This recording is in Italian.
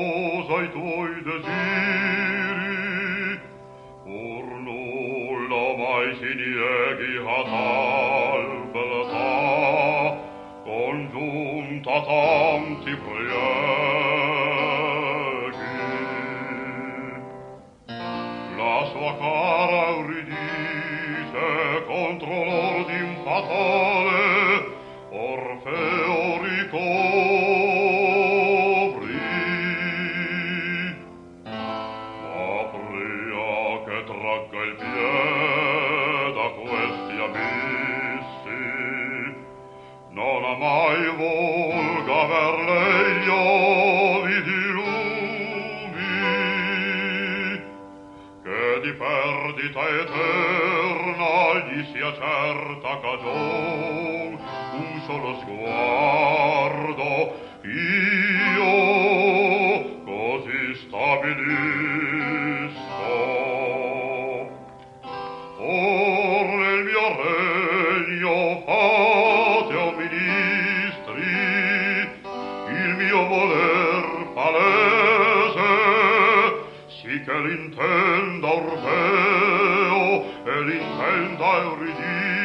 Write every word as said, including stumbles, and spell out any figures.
sposa i tuoi desiri, pur nulla mai si nieghi a tal beltà, congiunta tanti preghi. La sua cara Euridice contro l'ordin fatale Orfeo ricopri, ma pria che tragga il piede da questi abissi, non ha mai volga aver lei gli ovidi lumi, che di perdita eterna gli sia certa cagion un solo sguardo, io così stabilisco. Or nel mio regno fate, o ministri, il mio voler palese, sì che l'intenda Orfeo e l'intenda Euridice,